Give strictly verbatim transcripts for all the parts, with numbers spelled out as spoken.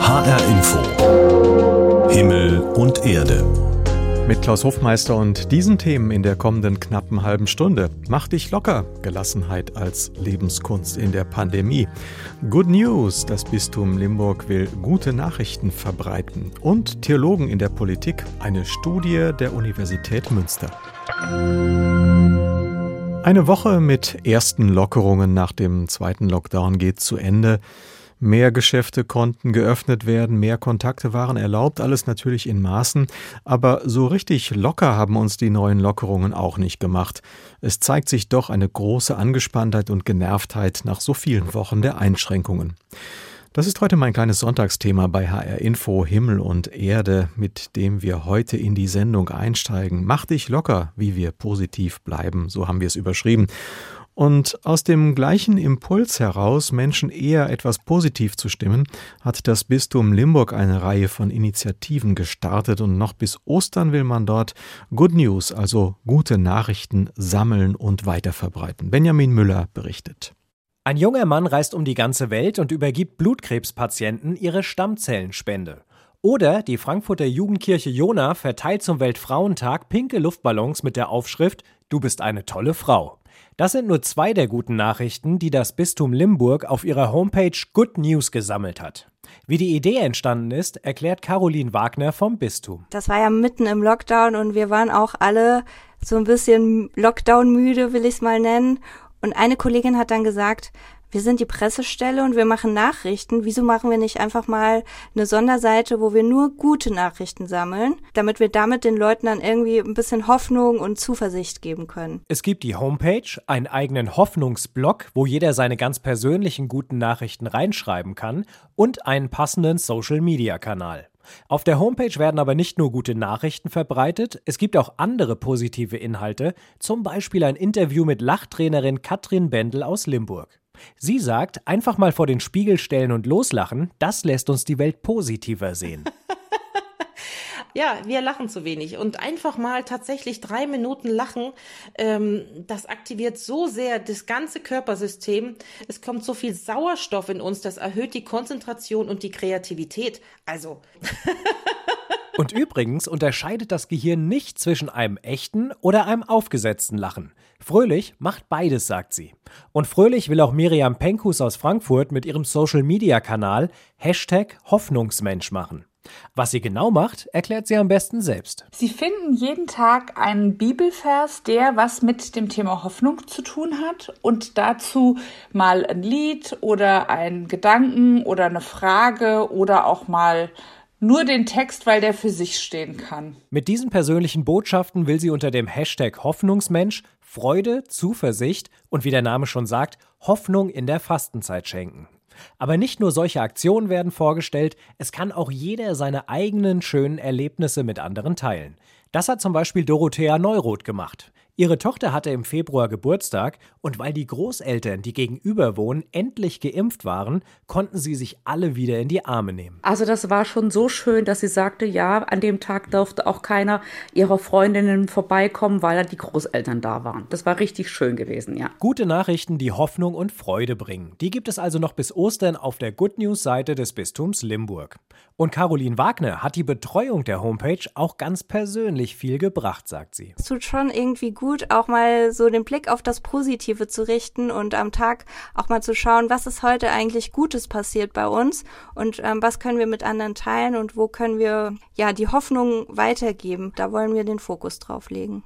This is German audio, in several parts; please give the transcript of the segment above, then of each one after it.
H R Info. Himmel und Erde. Mit Klaus Hofmeister und diesen Themen in der kommenden knappen halben Stunde. Mach dich locker. Gelassenheit als Lebenskunst in der Pandemie. Good News. Das Bistum Limburg will gute Nachrichten verbreiten. Und Theologen in der Politik. Eine Studie der Universität Münster. Eine Woche mit ersten Lockerungen nach dem zweiten Lockdown geht zu Ende. Mehr Geschäfte konnten geöffnet werden, mehr Kontakte waren erlaubt, alles natürlich in Maßen. Aber so richtig locker haben uns die neuen Lockerungen auch nicht gemacht. Es zeigt sich doch eine große Angespanntheit und Genervtheit nach so vielen Wochen der Einschränkungen. Das ist heute mein kleines Sonntagsthema bei H R Info Himmel und Erde, mit dem wir heute in die Sendung einsteigen. Mach dich locker, wie wir positiv bleiben, so haben wir es überschrieben. Und aus dem gleichen Impuls heraus, Menschen eher etwas positiv zu stimmen, hat das Bistum Limburg eine Reihe von Initiativen gestartet und noch bis Ostern will man dort Good News, also gute Nachrichten, sammeln und weiterverbreiten. Benjamin Müller berichtet. Ein junger Mann reist um die ganze Welt und übergibt Blutkrebspatienten ihre Stammzellenspende. Oder die Frankfurter Jugendkirche Jona verteilt zum Weltfrauentag pinke Luftballons mit der Aufschrift »Du bist eine tolle Frau«. Das sind nur zwei der guten Nachrichten, die das Bistum Limburg auf ihrer Homepage Good News gesammelt hat. Wie die Idee entstanden ist, erklärt Caroline Wagner vom Bistum. Das war ja mitten im Lockdown und wir waren auch alle so ein bisschen Lockdown-müde, will ich es mal nennen. Und eine Kollegin hat dann gesagt, wir sind die Pressestelle und wir machen Nachrichten. Wieso machen wir nicht einfach mal eine Sonderseite, wo wir nur gute Nachrichten sammeln, damit wir damit den Leuten dann irgendwie ein bisschen Hoffnung und Zuversicht geben können? Es gibt die Homepage, einen eigenen Hoffnungsblog, wo jeder seine ganz persönlichen guten Nachrichten reinschreiben kann und einen passenden Social-Media-Kanal. Auf der Homepage werden aber nicht nur gute Nachrichten verbreitet, es gibt auch andere positive Inhalte, zum Beispiel ein Interview mit Lachtrainerin Katrin Bendel aus Limburg. Sie sagt, einfach mal vor den Spiegel stellen und loslachen, das lässt uns die Welt positiver sehen. Ja, wir lachen zu wenig und einfach mal tatsächlich drei Minuten lachen, ähm, das aktiviert so sehr das ganze Körpersystem. Es kommt so viel Sauerstoff in uns, das erhöht die Konzentration und die Kreativität. Also... Und übrigens unterscheidet das Gehirn nicht zwischen einem echten oder einem aufgesetzten Lachen. Fröhlich macht beides, sagt sie. Und fröhlich will auch Miriam Penkus aus Frankfurt mit ihrem Social-Media-Kanal Hashtag Hoffnungsmensch machen. Was sie genau macht, erklärt sie am besten selbst. Sie finden jeden Tag einen Bibelvers, der was mit dem Thema Hoffnung zu tun hat und dazu mal ein Lied oder einen Gedanken oder eine Frage oder auch mal nur den Text, weil der für sich stehen kann. Mit diesen persönlichen Botschaften will sie unter dem Hashtag Hoffnungsmensch Freude, Zuversicht und wie der Name schon sagt, Hoffnung in der Fastenzeit schenken. Aber nicht nur solche Aktionen werden vorgestellt, es kann auch jeder seine eigenen schönen Erlebnisse mit anderen teilen. Das hat zum Beispiel Dorothea Neuroth gemacht. Ihre Tochter hatte im Februar Geburtstag und weil die Großeltern, die gegenüber wohnen, endlich geimpft waren, konnten sie sich alle wieder in die Arme nehmen. Also das war schon so schön, dass sie sagte, ja, an dem Tag durfte auch keiner ihrer Freundinnen vorbeikommen, weil die Großeltern da waren. Das war richtig schön gewesen, ja. Gute Nachrichten, die Hoffnung und Freude bringen. Die gibt es also noch bis Ostern auf der Good News-Seite des Bistums Limburg. Und Caroline Wagner hat die Betreuung der Homepage auch ganz persönlich viel gebracht, sagt sie. Es tut schon irgendwie gut, auch mal so den Blick auf das Positive zu richten und am Tag auch mal zu schauen, was ist heute eigentlich Gutes passiert bei uns und ähm, was können wir mit anderen teilen und wo können wir ja die Hoffnung weitergeben. Da wollen wir den Fokus drauf legen.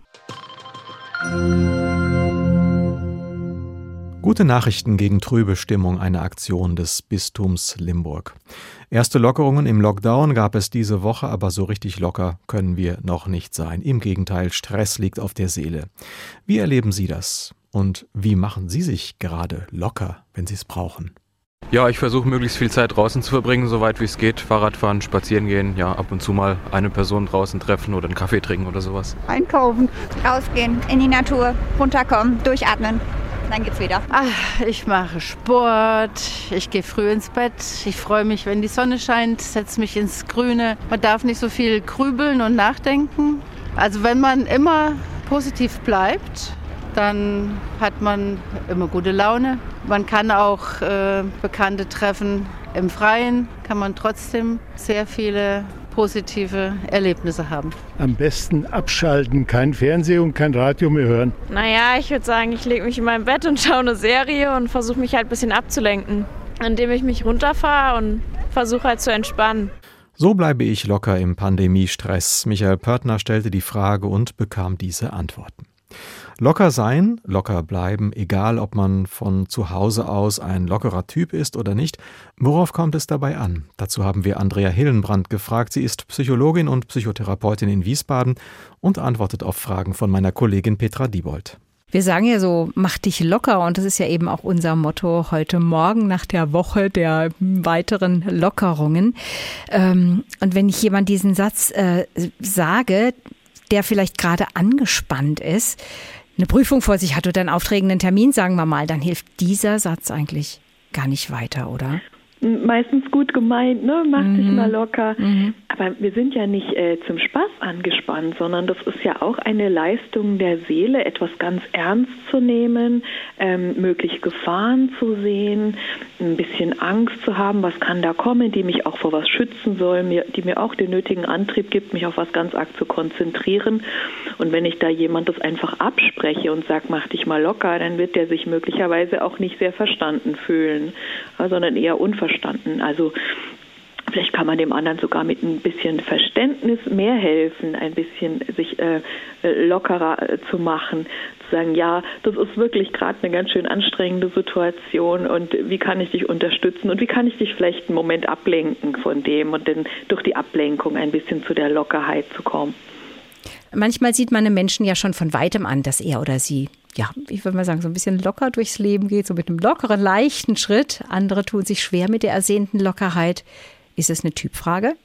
Gute Nachrichten gegen trübe Stimmung, eine Aktion des Bistums Limburg. Erste Lockerungen im Lockdown gab es diese Woche, aber so richtig locker können wir noch nicht sein. Im Gegenteil, Stress liegt auf der Seele. Wie erleben Sie das? Und wie machen Sie sich gerade locker, wenn Sie es brauchen? Ja, ich versuche möglichst viel Zeit draußen zu verbringen, soweit wie es geht. Fahrradfahren, spazieren gehen, ja, ab und zu mal eine Person draußen treffen oder einen Kaffee trinken oder sowas. Einkaufen, rausgehen, in die Natur, runterkommen, durchatmen. Dann geht's wieder. Ach, ich mache Sport, ich gehe früh ins Bett, ich freue mich, wenn die Sonne scheint, setze mich ins Grüne. Man darf nicht so viel grübeln und nachdenken. Also wenn man immer positiv bleibt, dann hat man immer gute Laune. Man kann auch äh, Bekannte treffen, im Freien kann man trotzdem sehr viele positive Erlebnisse haben. Am besten abschalten, kein Fernsehen und kein Radio mehr hören. Naja, ich würde sagen, ich lege mich in mein Bett und schaue eine Serie und versuche mich halt ein bisschen abzulenken, indem ich mich runterfahre und versuche halt zu entspannen. So bleibe ich locker im Pandemiestress. Michael Pörtner stellte die Frage und bekam diese Antworten. Locker sein, locker bleiben, egal ob man von zu Hause aus ein lockerer Typ ist oder nicht. Worauf kommt es dabei an? Dazu haben wir Andrea Hillenbrand gefragt. Sie ist Psychologin und Psychotherapeutin in Wiesbaden und antwortet auf Fragen von meiner Kollegin Petra Diebold. Wir sagen ja so, mach dich locker, und das ist ja eben auch unser Motto heute Morgen nach der Woche der weiteren Lockerungen. Und wenn ich jemand diesen Satz äh, sage, der vielleicht gerade angespannt ist, eine Prüfung vor sich hat oder einen aufregenden Termin, sagen wir mal, dann hilft dieser Satz eigentlich gar nicht weiter, oder? Meistens gut gemeint, ne? Mach Mhm. dich mal locker. Mhm. Aber wir sind ja nicht äh, zum Spaß angespannt, sondern das ist ja auch eine Leistung der Seele, etwas ganz ernst zu nehmen, ähm, möglich Gefahren zu sehen, ein bisschen Angst zu haben, was kann da kommen, die mich auch vor was schützen soll, mir, die mir auch den nötigen Antrieb gibt, mich auf was ganz arg zu konzentrieren. Und wenn ich da jemand das einfach abspreche und sage, mach dich mal locker, dann wird der sich möglicherweise auch nicht sehr verstanden fühlen, sondern eher unverstanden. Also vielleicht kann man dem anderen sogar mit ein bisschen Verständnis mehr helfen, ein bisschen sich äh, lockerer äh, zu machen, zu sagen, ja, das ist wirklich gerade eine ganz schön anstrengende Situation und wie kann ich dich unterstützen und wie kann ich dich vielleicht einen Moment ablenken von dem und dann durch die Ablenkung ein bisschen zu der Lockerheit zu kommen. Manchmal sieht man einem Menschen ja schon von weitem an, dass er oder sie, ja, ich würde mal sagen, so ein bisschen locker durchs Leben geht, so mit einem lockeren, leichten Schritt. Andere tun sich schwer mit der ersehnten Lockerheit. Ist es eine Typfrage?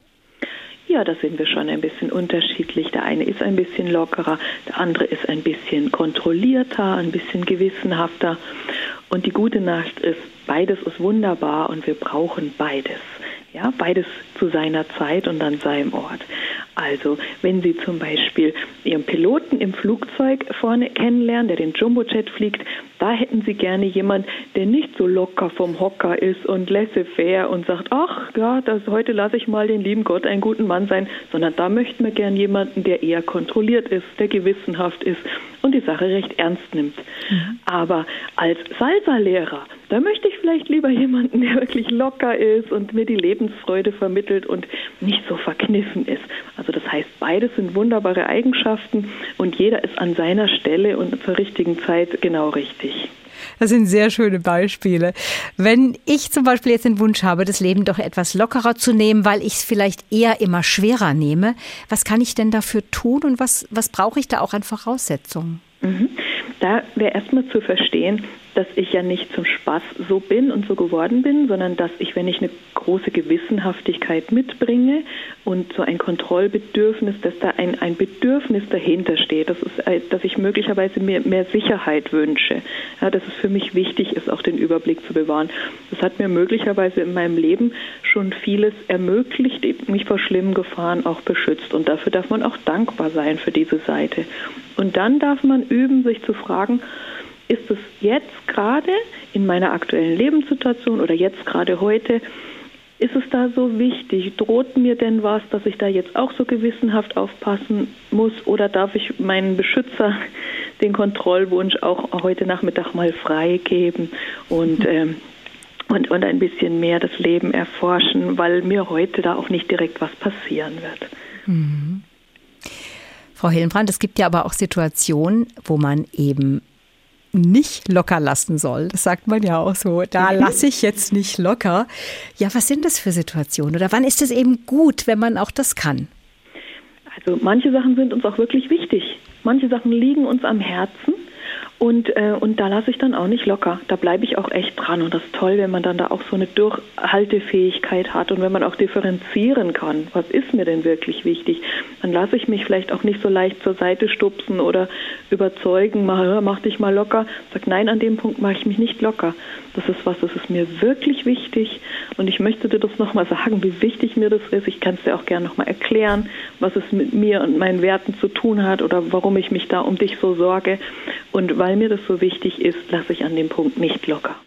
Ja, da sind wir schon ein bisschen unterschiedlich. Der eine ist ein bisschen lockerer, der andere ist ein bisschen kontrollierter, ein bisschen gewissenhafter. Und die gute Nachricht ist, beides ist wunderbar und wir brauchen beides. Ja, beides zu seiner Zeit und an seinem Ort. Also, wenn Sie zum Beispiel Ihren Piloten im Flugzeug vorne kennenlernen, der den Jumbojet fliegt, da hätten Sie gerne jemanden, der nicht so locker vom Hocker ist und laissez-faire und sagt, ach ja, das, heute lasse ich mal den lieben Gott einen guten Mann sein, sondern da möchten wir gern jemanden, der eher kontrolliert ist, der gewissenhaft ist und die Sache recht ernst nimmt. Mhm. Aber als Salsa-Lehrer, da möchte ich vielleicht lieber jemanden, der wirklich locker ist und mir die Lebensfreude vermittelt und nicht so verkniffen ist. Also das heißt, beides sind wunderbare Eigenschaften und jeder ist an seiner Stelle und zur richtigen Zeit genau richtig. Das sind sehr schöne Beispiele. Wenn ich zum Beispiel jetzt den Wunsch habe, das Leben doch etwas lockerer zu nehmen, weil ich es vielleicht eher immer schwerer nehme, was kann ich denn dafür tun und was, was brauche ich da auch an Voraussetzungen? Mhm. Da wäre erstmal zu verstehen, dass ich ja nicht zum Spaß so bin und so geworden bin, sondern dass ich, wenn ich eine große Gewissenhaftigkeit mitbringe und so ein Kontrollbedürfnis, dass da ein, ein Bedürfnis dahinter steht, das ist, dass ich möglicherweise mir mehr Sicherheit wünsche, ja, dass es für mich wichtig ist, auch den Überblick zu bewahren. Das hat mir möglicherweise in meinem Leben schon vieles ermöglicht, mich vor schlimmen Gefahren auch beschützt und dafür darf man auch dankbar sein für diese Seite. Und dann darf man üben, sich zu fragen, ist es jetzt gerade in meiner aktuellen Lebenssituation oder jetzt gerade heute, ist es da so wichtig? Droht mir denn was, dass ich da jetzt auch so gewissenhaft aufpassen muss? Oder darf ich meinen Beschützer den Kontrollwunsch auch heute Nachmittag mal freigeben und, ähm, und, und ein bisschen mehr das Leben erforschen, weil mir heute da auch nicht direkt was passieren wird? Mhm. Frau Hillenbrand, es gibt ja aber auch Situationen, wo man eben nicht locker lassen soll. Das sagt man ja auch so. Da lasse ich jetzt nicht locker. Ja, was sind das für Situationen? Oder wann ist es eben gut, wenn man auch das kann? Also manche Sachen sind uns auch wirklich wichtig. Manche Sachen liegen uns am Herzen. Und, äh, und da lasse ich dann auch nicht locker. Da bleibe ich auch echt dran. Und das ist toll, wenn man dann da auch so eine Durchhaltefähigkeit hat und wenn man auch differenzieren kann. Was ist mir denn wirklich wichtig? Dann lasse ich mich vielleicht auch nicht so leicht zur Seite stupsen oder überzeugen, mach, mach dich mal locker. Sag, nein, an dem Punkt mache ich mich nicht locker. Das ist was, das ist mir wirklich wichtig. Und ich möchte dir das nochmal sagen, wie wichtig mir das ist. Ich kann es dir auch gerne nochmal erklären, was es mit mir und meinen Werten zu tun hat oder warum ich mich da um dich so sorge. Und weil mir das so wichtig ist, lasse ich an dem Punkt nicht locker.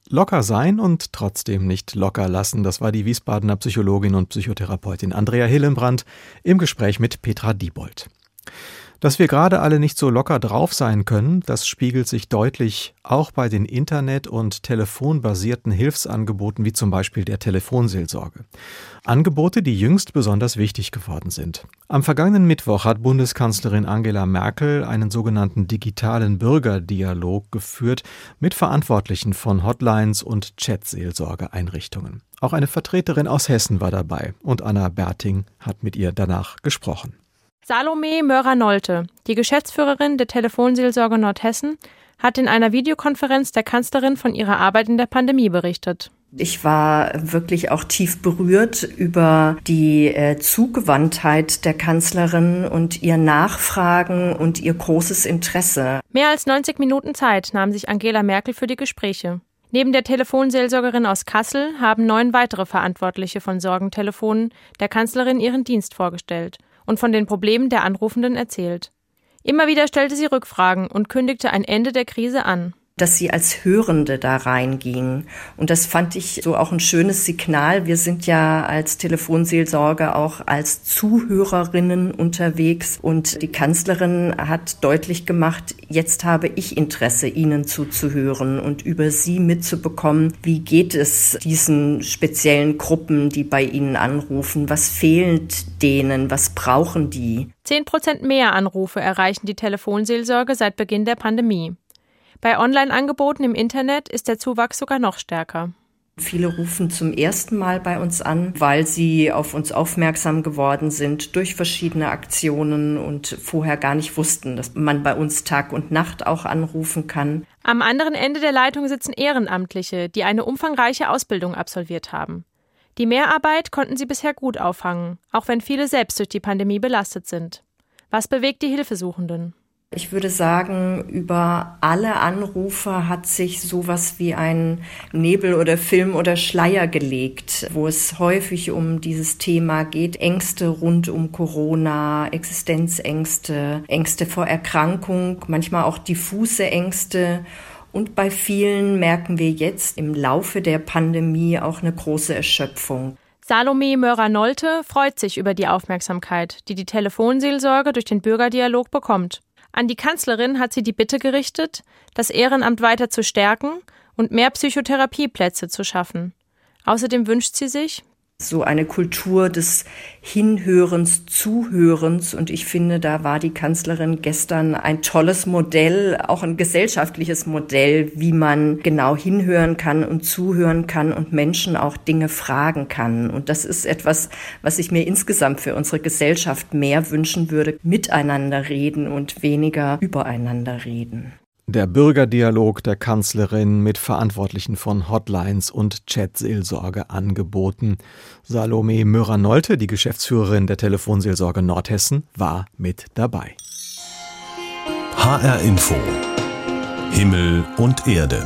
Locker sein und trotzdem nicht locker lassen. Das war die Wiesbadener Psychologin und Psychotherapeutin Andrea Hillenbrand im Gespräch mit Petra Diebold. Dass wir gerade alle nicht so locker drauf sein können, das spiegelt sich deutlich auch bei den Internet- und telefonbasierten Hilfsangeboten wie zum Beispiel der Telefonseelsorge. Angebote, die jüngst besonders wichtig geworden sind. Am vergangenen Mittwoch hat Bundeskanzlerin Angela Merkel einen sogenannten digitalen Bürgerdialog geführt mit Verantwortlichen von Hotlines und Chatseelsorgeeinrichtungen. Auch eine Vertreterin aus Hessen war dabei und Anna Berting hat mit ihr danach gesprochen. Salome Mörer-Nolte, die Geschäftsführerin der Telefonseelsorge Nordhessen, hat in einer Videokonferenz der Kanzlerin von ihrer Arbeit in der Pandemie berichtet. Ich war wirklich auch tief berührt über die äh, Zugewandtheit der Kanzlerin und ihr Nachfragen und ihr großes Interesse. Mehr als neunzig Minuten Zeit nahm sich Angela Merkel für die Gespräche. Neben der Telefonseelsorgerin aus Kassel haben neun weitere Verantwortliche von Sorgentelefonen der Kanzlerin ihren Dienst vorgestellt und von den Problemen der Anrufenden erzählt. Immer wieder stellte sie Rückfragen und kündigte ein Ende der Krise an. Dass sie als Hörende da reinging. Und das fand ich so auch ein schönes Signal. Wir sind ja als Telefonseelsorge auch als Zuhörerinnen unterwegs. Und die Kanzlerin hat deutlich gemacht, jetzt habe ich Interesse, Ihnen zuzuhören und über Sie mitzubekommen. Wie geht es diesen speziellen Gruppen, die bei Ihnen anrufen? Was fehlt denen? Was brauchen die? Zehn Prozent mehr Anrufe erreichen die Telefonseelsorge seit Beginn der Pandemie. Bei Online-Angeboten im Internet ist der Zuwachs sogar noch stärker. Viele rufen zum ersten Mal bei uns an, weil sie auf uns aufmerksam geworden sind durch verschiedene Aktionen und vorher gar nicht wussten, dass man bei uns Tag und Nacht auch anrufen kann. Am anderen Ende der Leitung sitzen Ehrenamtliche, die eine umfangreiche Ausbildung absolviert haben. Die Mehrarbeit konnten sie bisher gut auffangen, auch wenn viele selbst durch die Pandemie belastet sind. Was bewegt die Hilfesuchenden? Ich würde sagen, über alle Anrufe hat sich sowas wie ein Nebel oder Film oder Schleier gelegt, wo es häufig um dieses Thema geht. Ängste rund um Corona, Existenzängste, Ängste vor Erkrankung, manchmal auch diffuse Ängste. Und bei vielen merken wir jetzt im Laufe der Pandemie auch eine große Erschöpfung. Salome Mörer-Nolte freut sich über die Aufmerksamkeit, die die Telefonseelsorge durch den Bürgerdialog bekommt. An die Kanzlerin hat sie die Bitte gerichtet, das Ehrenamt weiter zu stärken und mehr Psychotherapieplätze zu schaffen. Außerdem wünscht sie sich so eine Kultur des Hinhörens, Zuhörens. Und ich finde, da war die Kanzlerin gestern ein tolles Modell, auch ein gesellschaftliches Modell, wie man genau hinhören kann und zuhören kann und Menschen auch Dinge fragen kann. Und das ist etwas, was ich mir insgesamt für unsere Gesellschaft mehr wünschen würde. Miteinander reden und weniger übereinander reden. Der Bürgerdialog der Kanzlerin mit Verantwortlichen von Hotlines und Chatseelsorge angeboten. Salome Mörer-Nolte, die Geschäftsführerin der Telefonseelsorge Nordhessen, war mit dabei. H R Info. Himmel und Erde.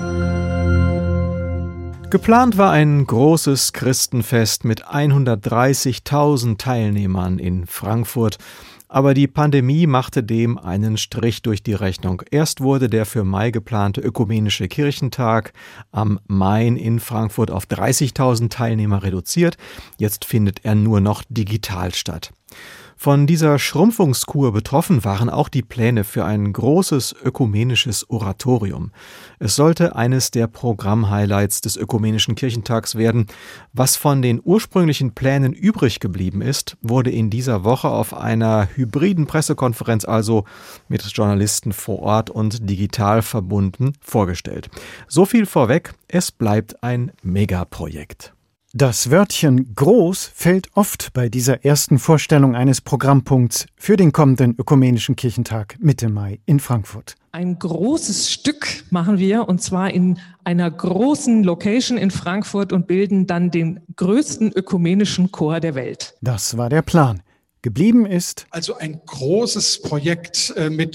Geplant war ein großes Christenfest mit hundertdreißigtausend Teilnehmern in Frankfurt. Aber die Pandemie machte dem einen Strich durch die Rechnung. Erst wurde der für Mai geplante Ökumenische Kirchentag am Main in Frankfurt auf dreißigtausend Teilnehmer reduziert. Jetzt findet er nur noch digital statt. Von dieser Schrumpfungskur betroffen waren auch die Pläne für ein großes ökumenisches Oratorium. Es sollte eines der Programm-Highlights des Ökumenischen Kirchentags werden. Was von den ursprünglichen Plänen übrig geblieben ist, wurde in dieser Woche auf einer hybriden Pressekonferenz, also mit Journalisten vor Ort und digital verbunden, vorgestellt. So viel vorweg, es bleibt ein Megaprojekt. Das Wörtchen groß fällt oft bei dieser ersten Vorstellung eines Programmpunkts für den kommenden Ökumenischen Kirchentag Mitte Mai in Frankfurt. Ein großes Stück machen wir, und zwar in einer großen Location in Frankfurt, und bilden dann den größten ökumenischen Chor der Welt. Das war der Plan. Geblieben ist also ein großes Projekt mit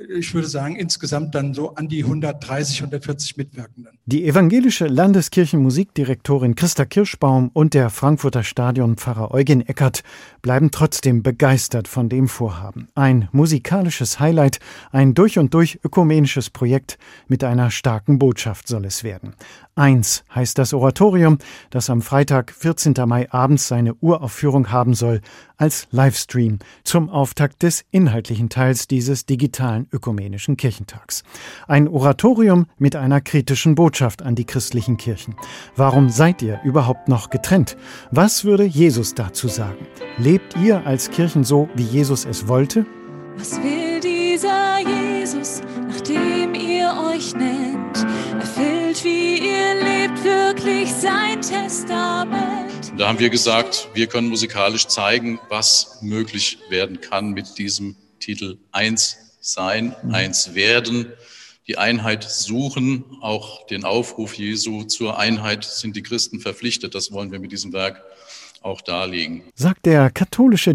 ich würde sagen, insgesamt dann so an die hundertdreißig, hundertvierzig Mitwirkenden. Die evangelische Landeskirchenmusikdirektorin Christa Kirschbaum und der Frankfurter Stadionpfarrer Eugen Eckert bleiben trotzdem begeistert von dem Vorhaben. Ein musikalisches Highlight, ein durch und durch ökumenisches Projekt mit einer starken Botschaft soll es werden. Eins heißt das Oratorium, das am Freitag, vierzehnten Mai abends seine Uraufführung haben soll, als Livestream zum Auftakt des inhaltlichen Teils dieses digitalen ökumenischen Kirchentags. Ein Oratorium mit einer kritischen Botschaft an die christlichen Kirchen. Warum seid ihr überhaupt noch getrennt? Was würde Jesus dazu sagen? Lebt ihr als Kirchen so, wie Jesus es wollte? Was will dieser Jesus, nach dem ihr euch nennt? Erfüllt, wie ihr lebt, wirklich sein Testament? Da haben wir gesagt, wir können musikalisch zeigen, was möglich werden kann mit diesem Titel Eins sein, mhm. eins werden, die Einheit suchen. Auch den Aufruf Jesu zur Einheit sind die Christen verpflichtet. Das wollen wir mit diesem Werk auch darlegen. Sagt der katholische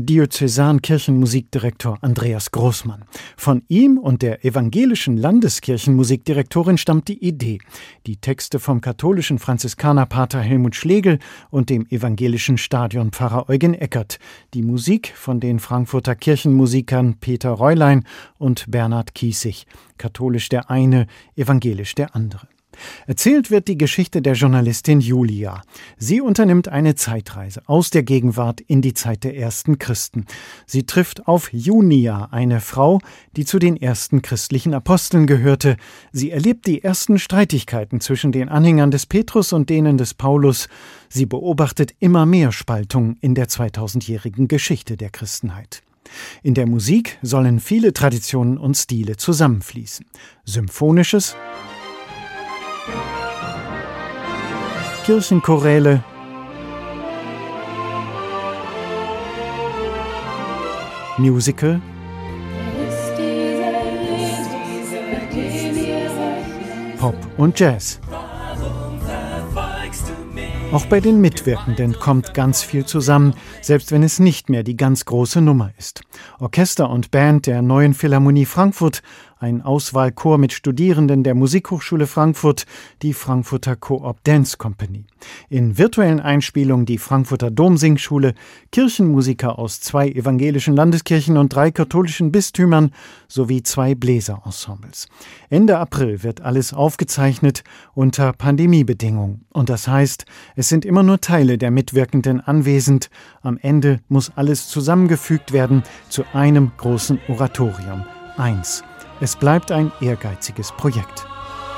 Diözesan-Kirchenmusikdirektor Andreas Großmann. Von ihm und der evangelischen Landeskirchenmusikdirektorin stammt die Idee. Die Texte vom katholischen Franziskanerpater Helmut Schlegel und dem evangelischen Stadionpfarrer Eugen Eckert. Die Musik von den Frankfurter Kirchenmusikern Peter Räulein und Bernhard Kiesig. Katholisch der eine, evangelisch der andere. Erzählt wird die Geschichte der Journalistin Julia. Sie unternimmt eine Zeitreise aus der Gegenwart in die Zeit der ersten Christen. Sie trifft auf Junia, eine Frau, die zu den ersten christlichen Aposteln gehörte. Sie erlebt die ersten Streitigkeiten zwischen den Anhängern des Petrus und denen des Paulus. Sie beobachtet immer mehr Spaltungen in der zweitausendjährigen Geschichte der Christenheit. In der Musik sollen viele Traditionen und Stile zusammenfließen. Symphonisches, Kirchenchoräle, Musical, Pop und Jazz. Auch bei den Mitwirkenden kommt ganz viel zusammen, selbst wenn es nicht mehr die ganz große Nummer ist. Orchester und Band der Neuen Philharmonie Frankfurt, ein Auswahlchor mit Studierenden der Musikhochschule Frankfurt, die Frankfurter Coop Dance Company. In virtuellen Einspielungen die Frankfurter Domsingschule, Kirchenmusiker aus zwei evangelischen Landeskirchen und drei katholischen Bistümern sowie zwei Bläserensembles. Ende April wird alles aufgezeichnet unter Pandemiebedingungen. Und das heißt, es sind immer nur Teile der Mitwirkenden anwesend. Am Ende muss alles zusammengefügt werden zu einem großen Oratorium. Eins. Es bleibt ein ehrgeiziges Projekt.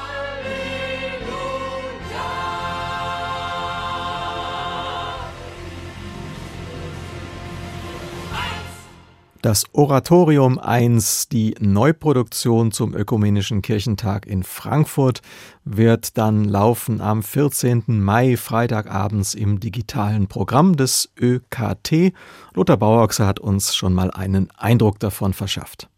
Das Oratorium eins, die Neuproduktion zum Ökumenischen Kirchentag in Frankfurt, wird dann laufen am vierzehnten Mai, Freitagabends im digitalen Programm des Ö K T. Lothar Bauochse hat uns schon mal einen Eindruck davon verschafft.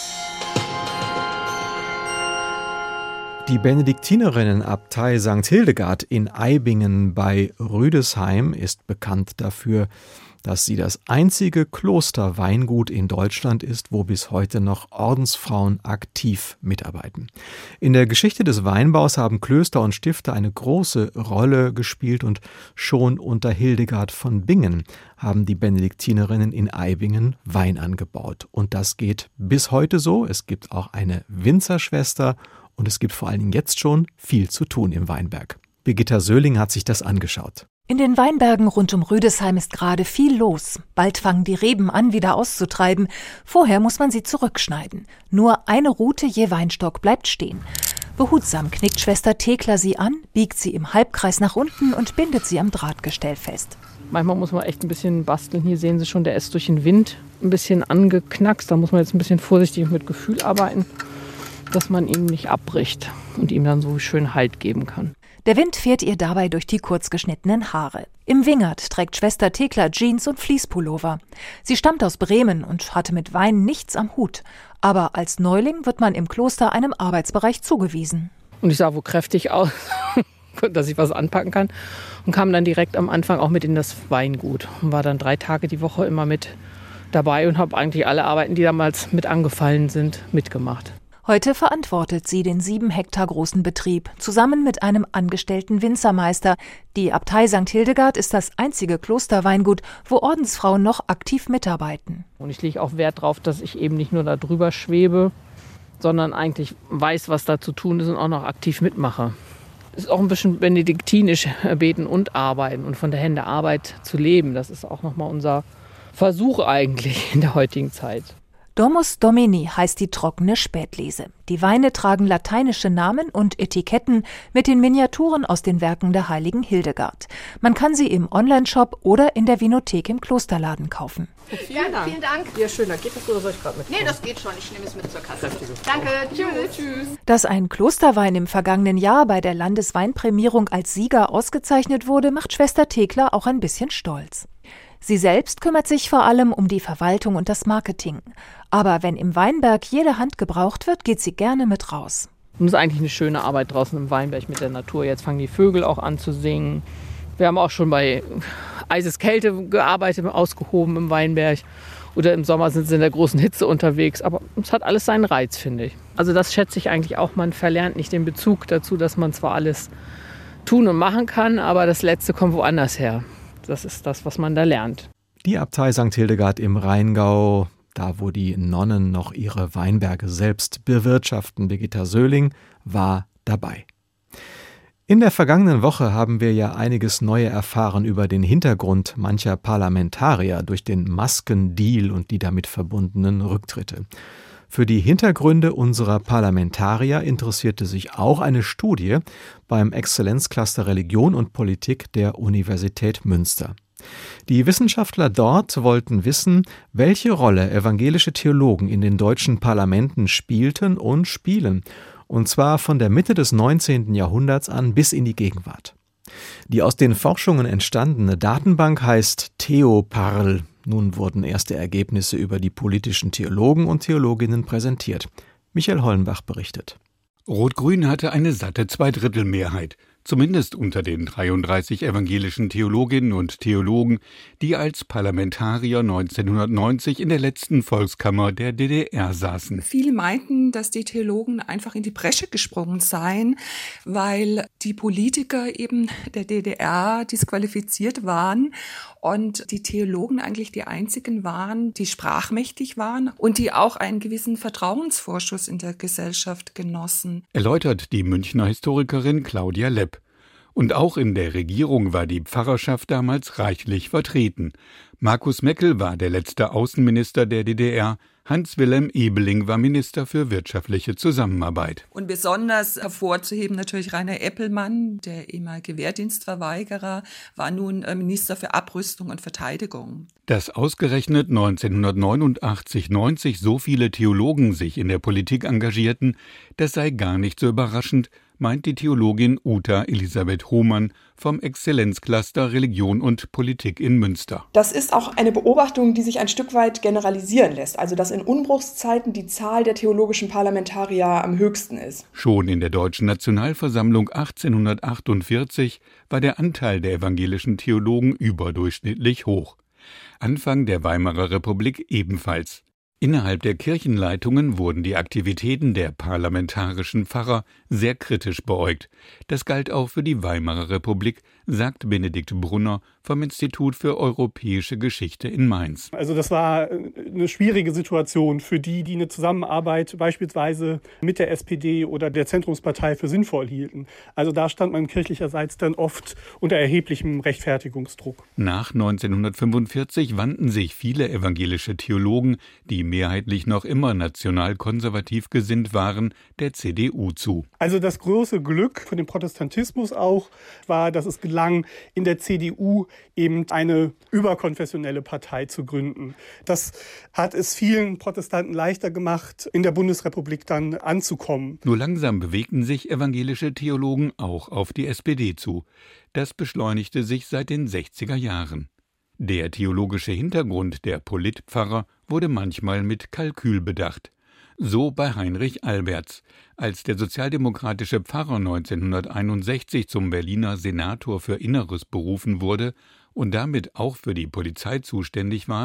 Die Benediktinerinnenabtei Sankt Hildegard in Eibingen bei Rüdesheim ist bekannt dafür, dass sie das einzige Klosterweingut in Deutschland ist, wo bis heute noch Ordensfrauen aktiv mitarbeiten. In der Geschichte des Weinbaus haben Klöster und Stifter eine große Rolle gespielt und schon unter Hildegard von Bingen haben die Benediktinerinnen in Eibingen Wein angebaut. Und das geht bis heute so. Es gibt auch eine Winzerschwester und es gibt vor allen Dingen jetzt schon viel zu tun im Weinberg. Birgitta Söhling hat sich das angeschaut. In den Weinbergen rund um Rüdesheim ist gerade viel los. Bald fangen die Reben an, wieder auszutreiben. Vorher muss man sie zurückschneiden. Nur eine Rute je Weinstock bleibt stehen. Behutsam knickt Schwester Thekla sie an, biegt sie im Halbkreis nach unten und bindet sie am Drahtgestell fest. Manchmal muss man echt ein bisschen basteln. Hier sehen Sie schon, der ist durch den Wind ein bisschen angeknackst. Da muss man jetzt ein bisschen vorsichtig mit Gefühl arbeiten, dass man ihn nicht abbricht und ihm dann so schön Halt geben kann. Der Wind fährt ihr dabei durch die kurz geschnittenen Haare. Im Wingert trägt Schwester Thekla Jeans und Fließpullover. Sie stammt aus Bremen und hatte mit Wein nichts am Hut. Aber als Neuling wird man im Kloster einem Arbeitsbereich zugewiesen. Und ich sah wohl kräftig aus, dass ich was anpacken kann. Und kam dann direkt am Anfang auch mit in das Weingut. Und war dann drei Tage die Woche immer mit dabei und habe eigentlich alle Arbeiten, die damals mit angefallen sind, mitgemacht. Heute verantwortet sie den sieben Hektar großen Betrieb, zusammen mit einem angestellten Winzermeister. Die Abtei Sankt Hildegard ist das einzige Klosterweingut, wo Ordensfrauen noch aktiv mitarbeiten. Und ich lege auch Wert darauf, dass ich eben nicht nur da drüber schwebe, sondern eigentlich weiß, was da zu tun ist und auch noch aktiv mitmache. Es ist auch ein bisschen benediktinisch, beten und arbeiten und von der Hände Arbeit zu leben. Das ist auch nochmal unser Versuch eigentlich in der heutigen Zeit. Domus Domini heißt die trockene Spätlese. Die Weine tragen lateinische Namen und Etiketten mit den Miniaturen aus den Werken der heiligen Hildegard. Man kann sie im Onlineshop oder in der Vinothek im Klosterladen kaufen. Vielen Dank. Vielen Dank. Ja, schön. Dann geht das oder soll ich gerade mit? Nee, das geht schon. Ich nehme es mit zur Kasse. Danke. Tschüss. Tschüss. Dass ein Klosterwein im vergangenen Jahr bei der Landesweinprämierung als Sieger ausgezeichnet wurde, macht Schwester Thekla auch ein bisschen stolz. Sie selbst kümmert sich vor allem um die Verwaltung und das Marketing. Aber wenn im Weinberg jede Hand gebraucht wird, geht sie gerne mit raus. Und es ist eigentlich eine schöne Arbeit draußen im Weinberg mit der Natur. Jetzt fangen die Vögel auch an zu singen. Wir haben auch schon bei Eiseskälte gearbeitet, ausgehoben im Weinberg. Oder im Sommer sind sie in der großen Hitze unterwegs. Aber es hat alles seinen Reiz, finde ich. Also das schätze ich eigentlich auch. Man verlernt nicht den Bezug dazu, dass man zwar alles tun und machen kann, aber das Letzte kommt woanders her. Das ist das, was man da lernt. Die Abtei Sankt Hildegard im Rheingau, da wo die Nonnen noch ihre Weinberge selbst bewirtschaften, Birgitta Söhling war dabei. In der vergangenen Woche haben wir ja einiges Neue erfahren über den Hintergrund mancher Parlamentarier durch den Maskendeal und die damit verbundenen Rücktritte. Für die Hintergründe unserer Parlamentarier interessierte sich auch eine Studie beim Exzellenzcluster Religion und Politik der Universität Münster. Die Wissenschaftler dort wollten wissen, welche Rolle evangelische Theologen in den deutschen Parlamenten spielten und spielen, und zwar von der Mitte des neunzehnten Jahrhunderts an bis in die Gegenwart. Die aus den Forschungen entstandene Datenbank heißt Theoparl. Nun wurden erste Ergebnisse über die politischen Theologen und Theologinnen präsentiert. Michael Hollenbach berichtet. Rot-Grün hatte eine satte Zweidrittelmehrheit, zumindest unter den dreiunddreißig evangelischen Theologinnen und Theologen, die als Parlamentarier neunzehnhundertneunzig in der letzten Volkskammer der D D R saßen. Viele meinten, dass die Theologen einfach in die Bresche gesprungen seien, weil die Politiker eben der D D R disqualifiziert waren und die Theologen eigentlich die einzigen waren, die sprachmächtig waren und die auch einen gewissen Vertrauensvorschuss in der Gesellschaft genossen. Erläutert die Münchner Historikerin Claudia Lepp. Und auch in der Regierung war die Pfarrerschaft damals reichlich vertreten. Markus Meckel war der letzte Außenminister der D D R, Hans-Wilhelm Ebeling war Minister für wirtschaftliche Zusammenarbeit. Und besonders hervorzuheben natürlich Rainer Eppelmann, der ehemalige Wehrdienstverweigerer, war nun Minister für Abrüstung und Verteidigung. Dass ausgerechnet neunzehnhundertneunundachtzig neunzig so viele Theologen sich in der Politik engagierten, das sei gar nicht so überraschend, meint die Theologin Uta Elisabeth Hohmann vom Exzellenzcluster Religion und Politik in Münster. Das ist auch eine Beobachtung, die sich ein Stück weit generalisieren lässt, also dass in Unbruchszeiten die Zahl der theologischen Parlamentarier am höchsten ist. Schon in der Deutschen Nationalversammlung achtzehnhundertachtundvierzig war der Anteil der evangelischen Theologen überdurchschnittlich hoch. Anfang der Weimarer Republik ebenfalls. Innerhalb der Kirchenleitungen wurden die Aktivitäten der parlamentarischen Pfarrer sehr kritisch beäugt. Das galt auch für die Weimarer Republik, sagt Benedikt Brunner vom Institut für Europäische Geschichte in Mainz. Also das war eine schwierige Situation für die, die eine Zusammenarbeit beispielsweise mit der S P D oder der Zentrumspartei für sinnvoll hielten. Also da stand man kirchlicherseits dann oft unter erheblichem Rechtfertigungsdruck. Nach neunzehnhundertfünfundvierzig wandten sich viele evangelische Theologen, die mehrheitlich noch immer national-konservativ gesinnt waren, der C D U zu. Also das große Glück für den Protestantismus auch war, dass es gelang, in der C D U eben eine überkonfessionelle Partei zu gründen. Das hat es vielen Protestanten leichter gemacht, in der Bundesrepublik dann anzukommen. Nur langsam bewegten sich evangelische Theologen auch auf die S P D zu. Das beschleunigte sich seit den sechziger Jahren. Der theologische Hintergrund der Politpfarrer wurde manchmal mit Kalkül bedacht. So bei Heinrich Albertz. Als der sozialdemokratische Pfarrer neunzehnhunderteinundsechzig zum Berliner Senator für Inneres berufen wurde und damit auch für die Polizei zuständig war,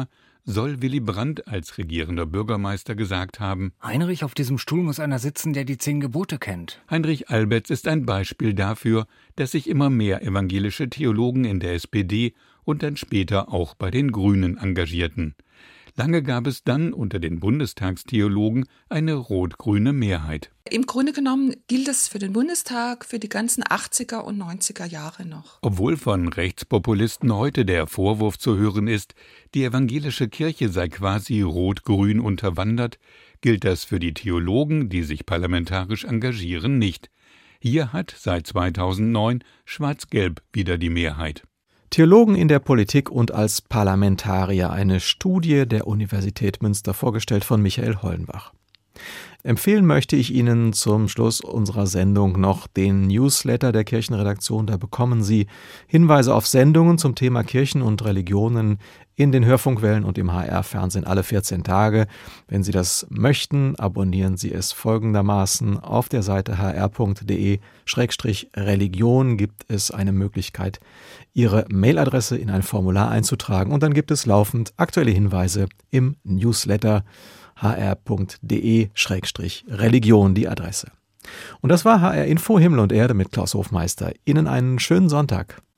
soll Willy Brandt als regierender Bürgermeister gesagt haben: Heinrich, auf diesem Stuhl muss einer sitzen, der die zehn Gebote kennt. Heinrich Albertz ist ein Beispiel dafür, dass sich immer mehr evangelische Theologen in der S P D und dann später auch bei den Grünen engagierten. Lange gab es dann unter den Bundestagstheologen eine rot-grüne Mehrheit. Im Grunde genommen gilt es für den Bundestag für die ganzen achtziger und neunziger Jahre noch. Obwohl von Rechtspopulisten heute der Vorwurf zu hören ist, die evangelische Kirche sei quasi rot-grün unterwandert, gilt das für die Theologen, die sich parlamentarisch engagieren, nicht. Hier hat seit zweitausendneun Schwarz-Gelb wieder die Mehrheit. Theologen in der Politik und als Parlamentarier, eine Studie der Universität Münster, vorgestellt von Michael Hollenbach. Empfehlen möchte ich Ihnen zum Schluss unserer Sendung noch den Newsletter der Kirchenredaktion. Da bekommen Sie Hinweise auf Sendungen zum Thema Kirchen und Religionen in den Hörfunkwellen und im H R-Fernsehen alle vierzehn Tage. Wenn Sie das möchten, abonnieren Sie es folgendermaßen. Auf der Seite h r punkt d e Schrägstrich Religion gibt es eine Möglichkeit, Ihre Mailadresse in ein Formular einzutragen, und dann gibt es laufend aktuelle Hinweise im Newsletter. h r punkt d e Schrägstrich Religion die Adresse. Und das war H R Info Himmel und Erde mit Klaus Hofmeister. Ihnen einen schönen Sonntag.